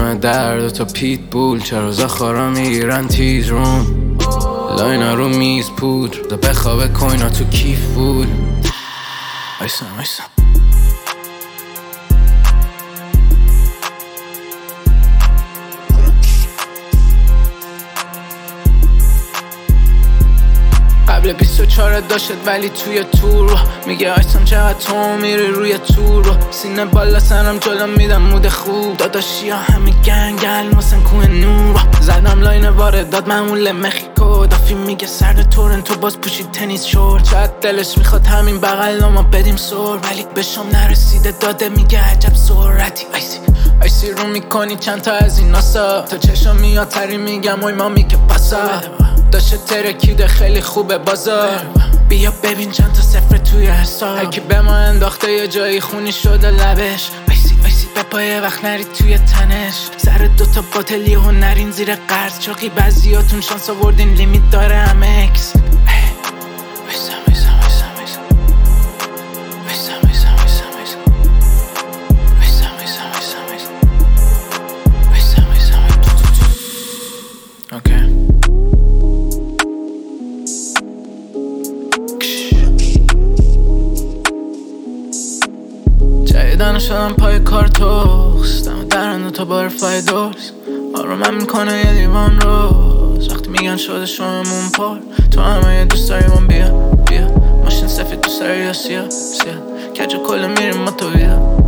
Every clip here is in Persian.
دم در تا پیت بول، چرا زخارا میگیرن تیز روم، لاینا رو میز پودر دا بخوابه کوینا تو کیف بود. وایسا قبل 24 داشت ولی توی تور رو میگه آیسان چقدر تو میری روی تور رو، سینه بالا سرم جلو میدم مود خوب، داداشی ها همه گنگل واسن کوه نور رو زدم لاین واردات معمول مخیکو، دافی میگه سرد تورنتو باز پوشید تنیس شورت، شاید دلش میخواد همین بغل ما بدیم سور، ولی به شام نرسیده داده میگه عجب سرعتی. آیسی رو میکنی چند تا از این ناسا، تا چشم میاد تری میگم اوی مامی که پاسا، داشته ترکیده خیلی خوبه بازار، بیا ببین چند تا صفر توی حساب، هرکی به ما انداخته یه جایی خونی شده لبش، آیسی به پای وقت نرید توی تنش، سر دوتا باتلی و نرین زیر قرض، چاقی بعضیاتون شانس آوردین لیمیت داره همه اکس. جدیدن شدم پای کار توست، دم درن تا بارفای دورز، آرومم میکنه یه لیوان روز، وقتی میگن شده شممون پار، تو همه یه دوست داری من بیا ماشین سفید دوست داری یا سیاه کج کل میریم ما تو بیا.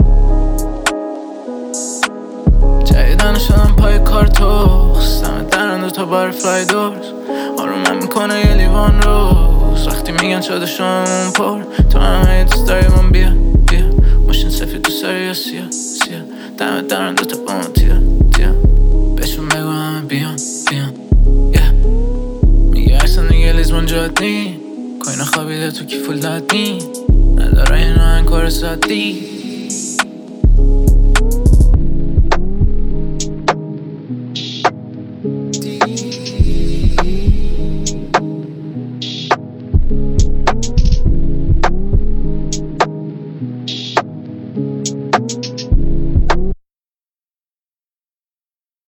جدیدن شدم پای کار توست، دم درن تا بارفای دورز، آرومم میکنه یه لیوان روز، وقتی میگن شده شممون پار، تو همه یه دوست داری من بیا ماشین سفید دوست داری یا سیاه دمت دارن دوتا با من تیا بهشون بگو همه بیان میگه اصلا دیگه لیزمان جاد نی، کوینا خوابیده تو کی فول داد نی، نداره اینو انکار سادی.